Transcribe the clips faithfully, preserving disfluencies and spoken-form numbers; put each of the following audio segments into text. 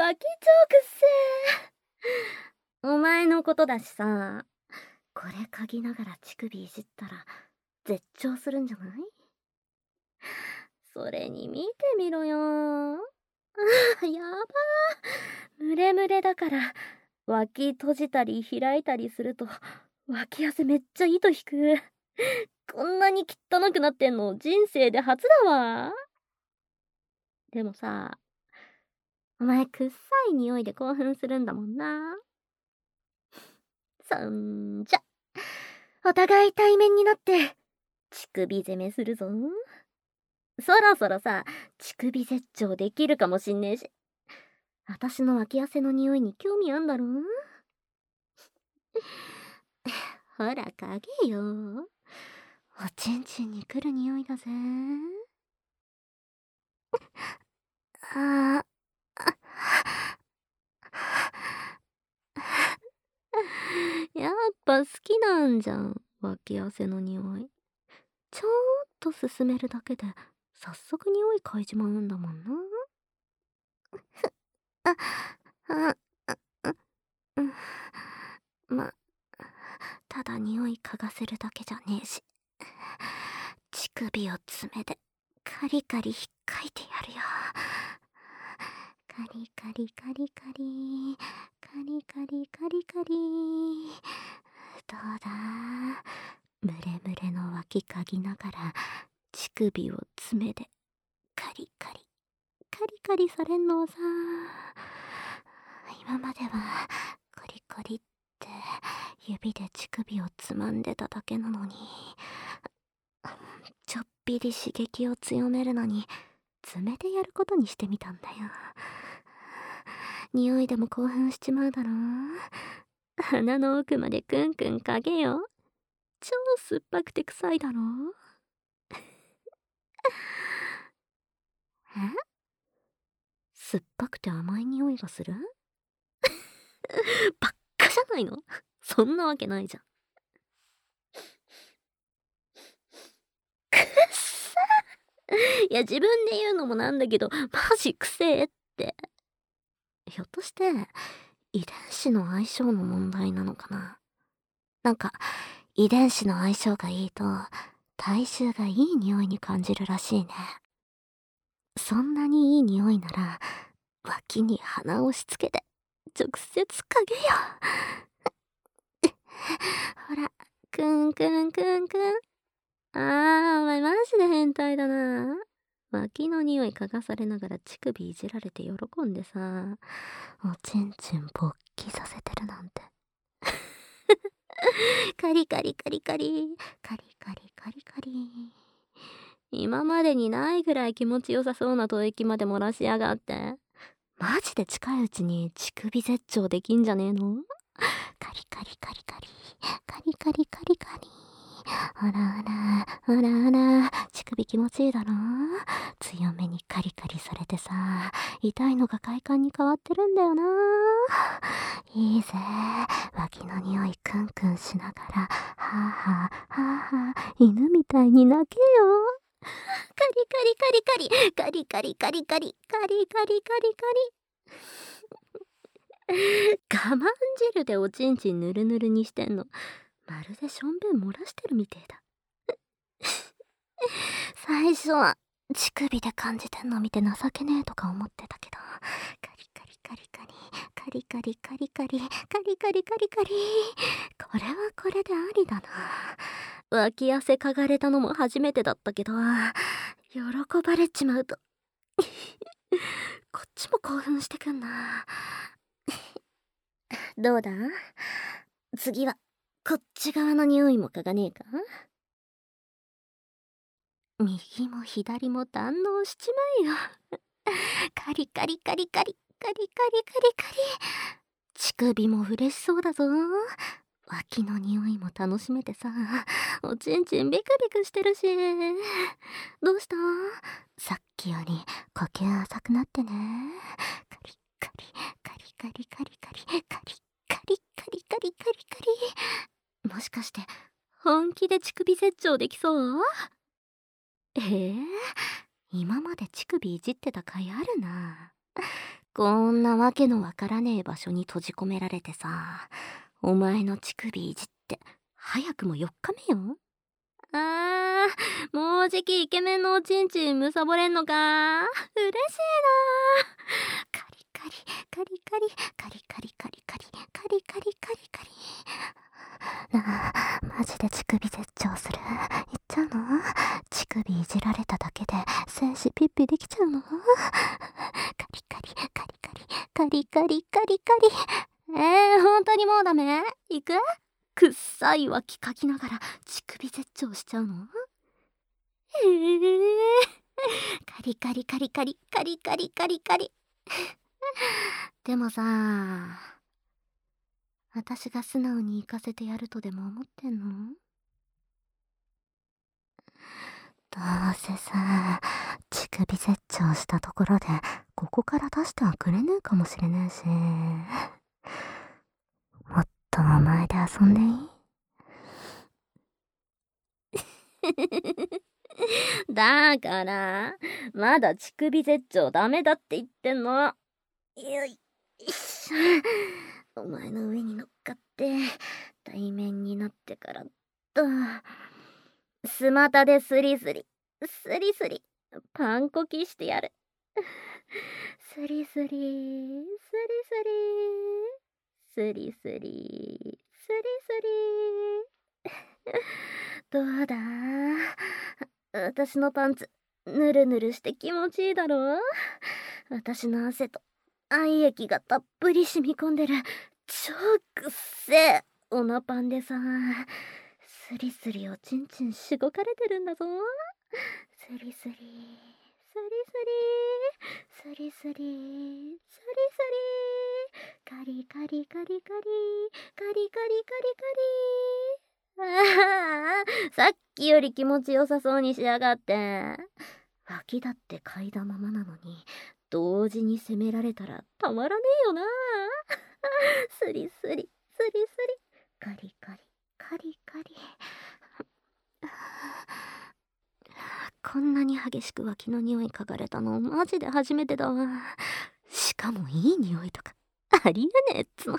脇超くっせー。お前のことだしさ、これ嗅ぎながら乳首いじったら絶頂するんじゃない？それに見てみろよー。あ、やばー。ムレムレだから脇閉じたり開いたりすると脇汗めっちゃ糸引く。こんなに汚くなってんの人生で初だわ。でもさ、お前くっさい匂いで興奮するんだもんな。そんじゃ、お互い対面になって乳首攻めするぞ。そろそろさ、乳首絶頂できるかもしんねえし。私の脇汗の匂いに興味あんだろ？ほら嗅げよ。おちんちんに来る匂いだぜ。ああ、やっぱ好きなんじゃん、脇汗の匂い。ちょっと進めるだけで早速匂い嗅いじまうんだもんな。あ、あ、あ、あ、うん。ま、ただ匂い嗅がせるだけじゃねえし、乳首を爪でカリカリ引っかいてやるよ。カリカリカリカリカリカリカリカリ。どうだ、ムレムレの脇嗅ぎながら乳首を爪でカリカリカリカリされんのはさ、今まではコリコリって指で乳首をつまんでただけなのに、ちょっぴり刺激を強めるのに爪でやることにしてみたんだよ。匂いでも興奮しちまうだろ。鼻の奥までクンクン嗅げよ。超酸っぱくて臭いだろ。え？酸っぱくて甘い匂いがする？ばっかじゃないの？そんなわけないじゃん。くっさいや、自分で言うのもなんだけど、マジくせえって。ひょっとして遺伝子の相性の問題なのかな。なんか遺伝子の相性がいいと体臭がいい匂いに感じるらしいね。そんなにいい匂いなら脇に鼻を押し付けて直接嗅げよ。ほら、くんくんくんくん。あー、お前マジで変態だな。脇の匂い嗅がされながら乳首いじられて喜んでさ、おちんちん勃起させてるなんて。カリカリカリカリカリカリカリカリ。今までにないぐらい気持ちよさそうな吐息まで漏らしやがって。マジで近いうちに乳首絶頂できんじゃねえの？カリカリカリカリカリカリカリカリ。あらあらあらあら、乳首気持ちいいだろ。強めにカリカリされてさ、痛いのが快感に変わってるんだよな。いいぜ、脇の匂いクンクンしながら、はあはあはあはあ、犬みたいに泣けよ。カリカリカリカリカリカリカリカリカリカリカリカリ。我慢汁でおちんちんぬるぬるにしてんの、まるでしょんべん漏らしてるみてえだ。最初は乳首で感じてんの見て情けねえとか思ってたけど、カリカリカリカリカリカリカリカリカリカリカリカリ、これはこれでありだな。脇汗かがれたのも初めてだったけど、喜ばれちまうとこっちも興奮してくんな。どうだ、次はこっち側の匂いも嗅がねえか。右も左も堪能しちまえよ。カリカリカリカリカリカリカリカリ。乳首も嬉しそうだぞ。脇の匂いも楽しめてさ、おちんちんビクビクしてるし。どうした？さっきより呼吸浅くなってね。カリカリカリカリカリカリカリカリカリカリカリカリ。もしかして本気で乳首絶頂できそう？えー、今まで乳首いじってた甲斐あるな。 こんなわけのわからねえ場所に閉じ込められてさ、お前の乳首いじって早くもよっかめよ。あー、もうじきイケメンのおちんちんむさぼれんのか。嬉しいな。カリカリカリカリカリカリカリカリカリカリカリカリ。なあ、マジで乳首絶頂する。言っちゃうの？乳首いじられただけで精子ピッピできちゃうの？カリカリカリカリカリカリカリカリ。えー、本当にもうダメ？行く？くっさい脇かきながら乳首絶頂しちゃうの？へえ。カリカリカリカリカリカリカリカリ。でもさ、私が素直に行かせてやるとでも思ってんの？どうせさ、乳首絶頂したところでここから出してはくれねえかもしれねえし、もっとお前で遊んでいい？だから、まだ乳首絶頂ダメだって言ってんの。よいしょ。お前の上に乗っかって、対面になってからっと、スマタでスリスリ、スリスリ、パンコキしてやる。スリスリ、スリスリ、スリスリ、スリスリ。どうだ？私のパンツ、ぬるぬるして気持ちいいだろ？私の汗と愛液がたっぷり染み込んでる超くっせえオナパンでさ、スリスリおちんちんしごかれてるんだぞ。スリスリ、スリスリ、スリスリ、スリスリ、カリカリカリカリ、カリカリカリカリ。ああ、さっきより気持ちよさそうにしやがって。脇だって嗅いだままなのに、同時に責められたらたまらねえよな。スリスリ、スリスリ、カリカリ、カリカリ。こんなに激しく脇の匂い嗅がれたのマジで初めてだわ。しかもいい匂いとかありえねえっつの。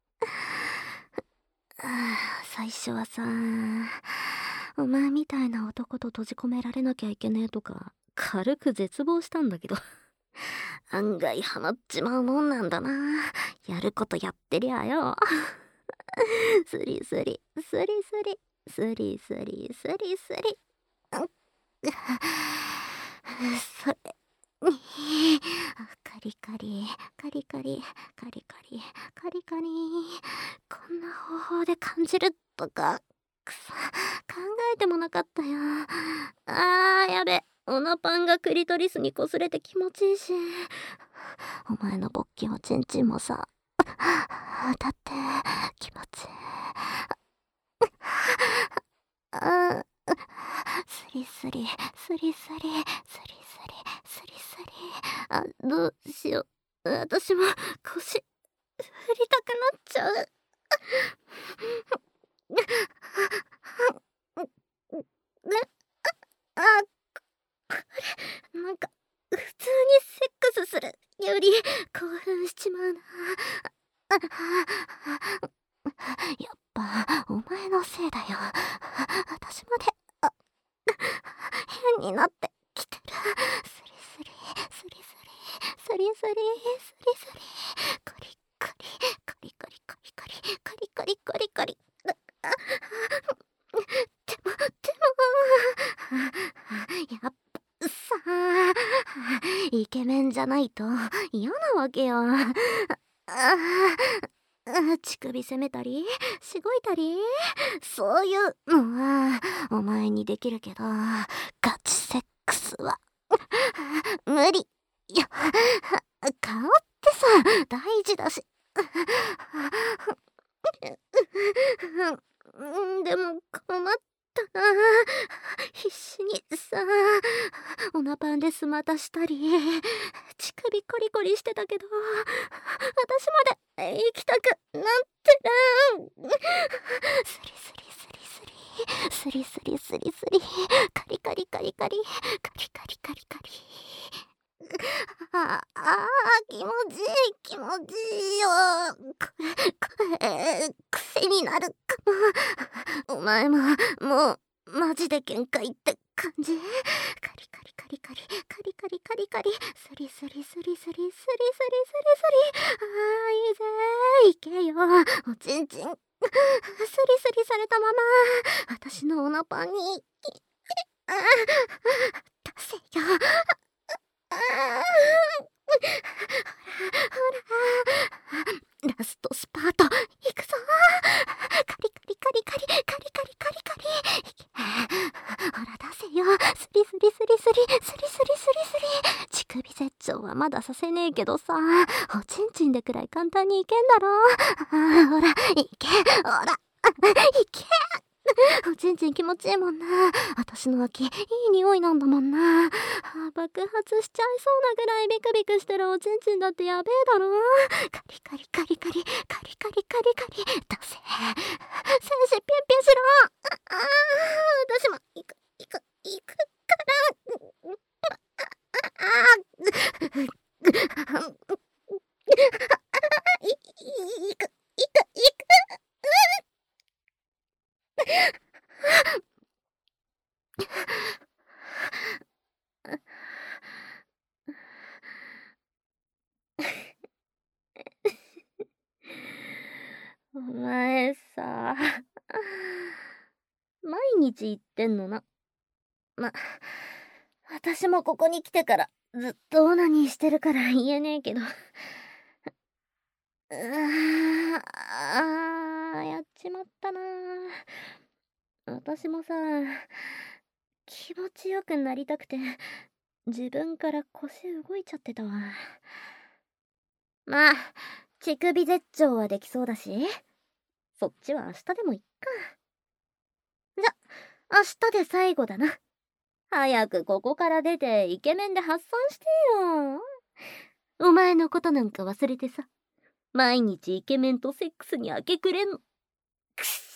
最初はさ、お前みたいな男と閉じ込められなきゃいけねえとか軽く絶望したんだけど、案外ハマっちまうもんなんだな。やることやってりゃよ。スリスリスリスリスリスリスリスリ。それにカリカリカリカリカリカリカリカリ。こんな方法で感じるとかくそ、考えてもなかったよ。あー、やべ、オナパンがクリトリスに擦れて気持ちいいし、お前の勃起もチンチンもさ、だって気持ちいい。あスリスリスリスリスリスリスリスリ。あ、どうしよう、私も腰振りたくなっちゃう。あ、これなんか普通にセックスするより興奮しちまうな。やっぱお前のせいだよ。私まであ変になってきてる。スリスリスリスリスリスリスリスリカリカリカリカリカリカリカリカリカリカリ。でもでもやっぱさ、イケメンじゃないと嫌なわけよ。あ乳首責めたりしごいたり、そういうのはお前にできるけど、ガチセックスは無理。いや、顔ってさ大事だし。でも困ったな。必死にさオナパンでスマタしたり乳首コリコリしてたけど、私まで行きたくなってる。スリスリスリスリスリスリスリスリカリカリカリカリカリカリカリカリ。あああ、気持ちいい、気持ちいいよ。これ、これ、癖になるかも。お前も、もう、マジで限界って感じ？カリカリカリカリ、カリカリカリカリ、スリスリスリスリスリスリスリスリ。ああ、いいぜー。いけよ。おちんちん。スリスリされたまま、私のオナパンに、ああ、出せよ。ああ、ほら、ほら、ラストスパート、いくぞ。カリカリカリカリ、カリカリカリカリ。ほら、出せよ。スリスリスリスリ、スリスリスリスリ。乳首絶頂はまださせねえけどさ、おちんちんでくらい簡単にいけんだろ。ああ、ほら、いけ、ほら、いけ。おちんちん気持ちいいもんな。私の脇、いい匂いなんだもんな。あ、爆発しちゃいそうなぐらいビクビクしてるおちんちんだってやべえだろ。カリカリカリカリ、カリカリカリカリ、出せ。精子ピンピンしろ。ああ、私も行く、行く、行くから。ああ、い、いく、いく、いく。お前さ、毎日言ってんのな。ま、私もここに来てからずっとオナニーしてるから言えねえけど。うーあー、やっちまったな。私もさ、気持ちよくなりたくて、自分から腰動いちゃってたわ。まあ、乳首絶頂はできそうだし、そっちは明日でもいっか。じゃ、明日で最後だな。早くここから出てイケメンで発散してよ。お前のことなんか忘れてさ、毎日イケメンとセックスに明け暮れん。くっ